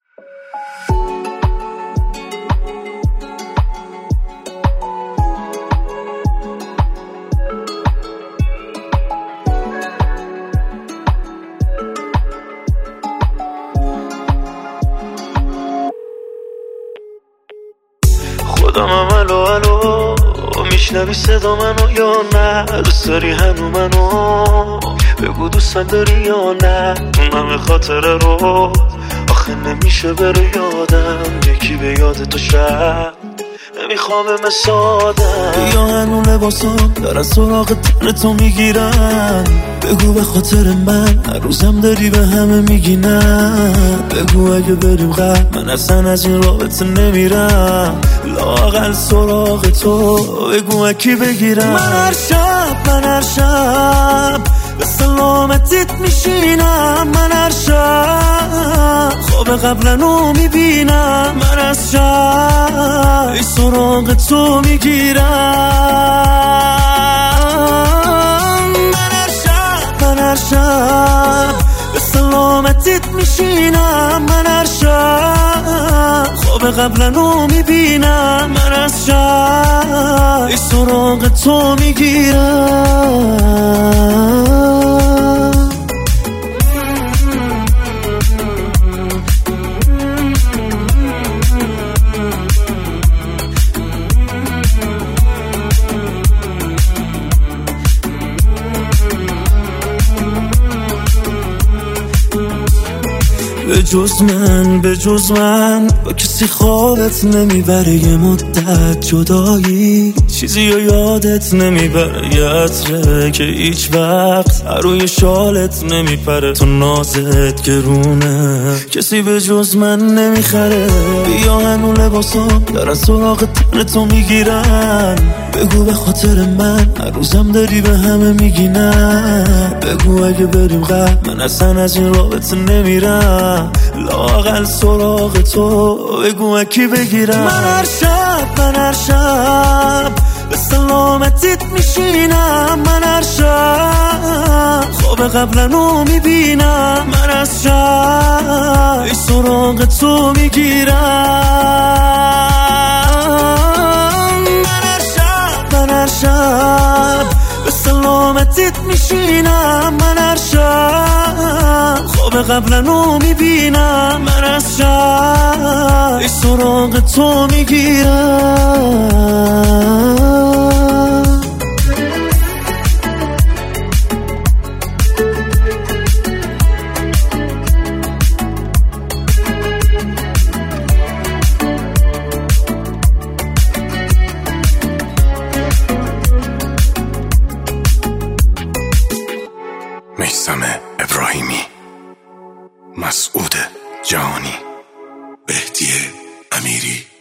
خودم الو میشنوی صدا منو یا نه؟ دوست داری هنو منو؟ بگو دوستم داری یا نه؟ اون همه خاطره رو آخه نمیشه بره یادم، یکی به یاد تو شب نمیخوام سادم. یا هنو لباسام دارن سراغ تن تو میگیرن، بگو به خاطر من هر روزم داری به همه میگی نه. بگو اگه بریم غرب من اصلا از این رابطه نمیرم، لااقل سراغ تو بگو اکی بگیرم. من هر شب به سلامتیت میشینم، من هر شب خواب قبلنو میبینم، من از شب ای سراغ تو میگیرم. من هر شب به سلامتیت میشینم، من هر شب خواب قبلنو میبینم، من از شب ای سراغ تو میگیرم. به جز من با کسی خوابت نمیبره، یه مدت جدایی چیزی رو یادت نمیبره، یه عطره که هیچ وقت روی شالت نمیپره، تو نازت گرونه کسی به جز من نمیخره. بیا هنو لباسام دارن سراغ تن تو میگیرن، بگو به خاطر من هر روزم داری به همه میگی نه. بگو اگه بریم غرب من اصلا از این رابطه نمیرم، لااقل سراغ تو بگو اکی بگیرم. من هر شب به سلامتیت میشینم، من هر شب خواب قبلنو میبینم، من از شب ای سراغ تو میگیرم. من هر شب به سلامتیت میشینم، من هر شب خواب قبلنو میبینم، من از شب ای سراغ تو میگیرم. میثم ابراهیمی، مسعود جهانی، بهدی امیری.